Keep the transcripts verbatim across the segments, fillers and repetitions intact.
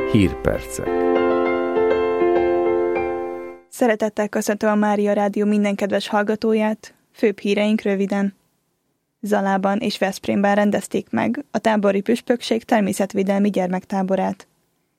Hírpercek. Szeretettel köszöntöm a Mária Rádió minden kedves hallgatóját, főbb híreink röviden. Zalában és Veszprémben rendezték meg a tábori püspökség természetvédelmi gyermektáborát.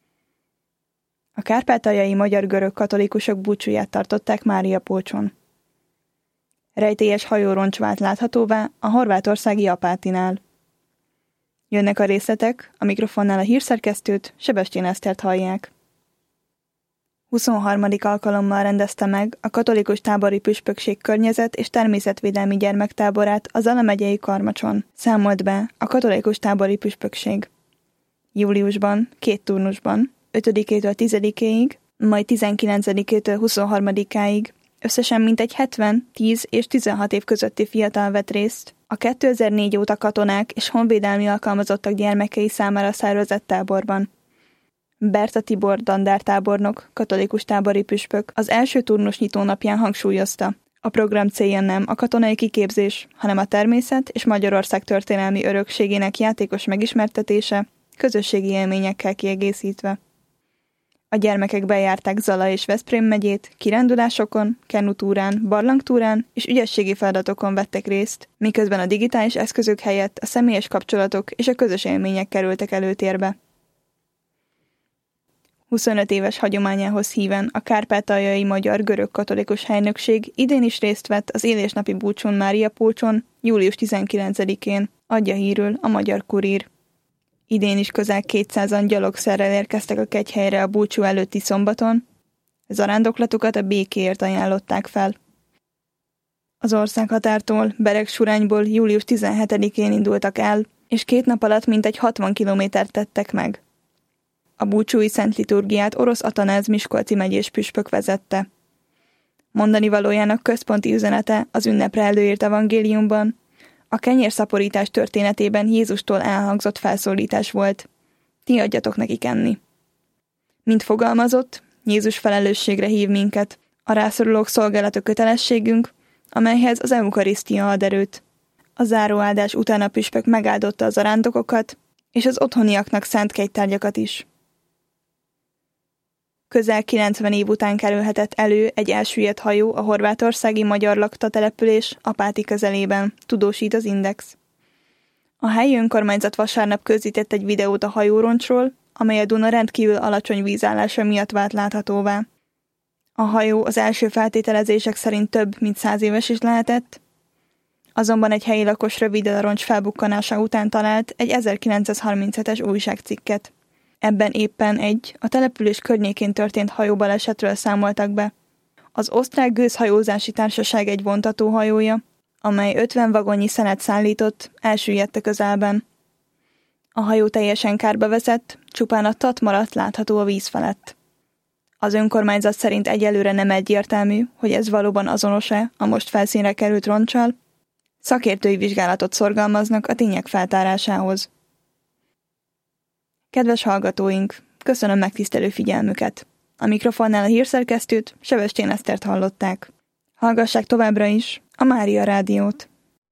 A kárpátaljai magyar-görög katolikusok búcsúját tartották Máriapolcson. Rejtélyes hajóroncs vált láthatóvá a horvátországi Apátinál. Jönnek a részletek, a mikrofonnál a hírszerkesztőt, Sebestyén Esztert hallják. huszonharmadik alkalommal rendezte meg a katolikus tábori püspökség környezet- és természetvédelmi gyermektáborát a Zala megyei Karmacson, számolt be a katolikus tábori püspökség. Júliusban, két turnusban, ötödikétől tizedikéig, majd tizenkilencedikétől huszonharmadikáig összesen mintegy hetven, tíz és tizenhat év közötti fiatal vett részt a kétezer-négy óta katonák és honvédelmi alkalmazottak gyermekei számára szervezett táborban. Berta Tibor dandártábornok, katolikus tábori püspök az első turnus nyitónapján hangsúlyozta, a program célja nem a katonai kiképzés, hanem a természet és Magyarország történelmi örökségének játékos megismertetése, közösségi élményekkel kiegészítve. A gyermekek bejárták Zala és Veszprém megyét, kirándulásokon, kenutúrán, barlangtúrán és ügyességi feladatokon vettek részt, miközben a digitális eszközök helyett a személyes kapcsolatok és a közös élmények kerültek előtérbe. huszonöt éves hagyományához híven a kárpátaljai magyar-görög katolikus helynökség idén is részt vett az élésnapi búcsún Máriapolcson, július tizenkilencedikén, adja hírül a Magyar Kurír. Idén is közel kétszázan gyalogszerrel érkeztek a kegyhelyre a búcsú előtti szombaton, zarándoklatukat a békéért ajánlották fel. Az országhatártól, Beregsurányból július tizenhetedikén indultak el, és két nap alatt mintegy hatvan kilométert tettek meg. A búcsúi szent liturgiát Orosz Atanáz miskolci megyés püspök vezette. Mondani valójának központi üzenete az ünnepre előírt evangéliumban, a kenyérszaporítás történetében Jézustól elhangzott felszólítás volt. Ti adjatok nekik enni. Mint fogalmazott, Jézus felelősségre hív minket, a rászorulók szolgálata kötelességünk, amelyhez az eukarisztia ad erőt. A záróáldás után a püspök megáldotta az zarándokokat, és az otthoniaknak szánt kegytárgyakat is. Közel kilencven év után kerülhetett elő egy elsüllyedt hajó a horvátországi magyar lakta település Apáti közelében, tudósít az Index. A helyi önkormányzat vasárnap közzétett egy videót a hajóroncsról, amely a Duna rendkívül alacsony vízállása miatt vált láthatóvá. A hajó az első feltételezések szerint több mint száz éves is lehetett, azonban egy helyi lakos röviddel a roncs felbukkanása után talált egy ezerkilencszázharminchetes újságcikket. Ebben éppen egy, a település környékén történt hajóbalesetről számoltak be. Az osztrák gőzhajózási társaság egy vontatóhajója, amely ötven vagonnyi szenet szállított, elsüllyedt a közelben. A hajó teljesen kárba veszett, csupán a tat maradt látható a víz felett. Az önkormányzat szerint egyelőre nem egyértelmű, hogy ez valóban azonos-e a most felszínre került roncsal. Szakértői vizsgálatot szorgalmaznak a tények feltárásához. Kedves hallgatóink, köszönöm megtisztelő figyelmüket. A mikrofonnál a hírszerkesztőt, Sebestyén Esztert hallották. Hallgassák továbbra is a Mária Rádiót.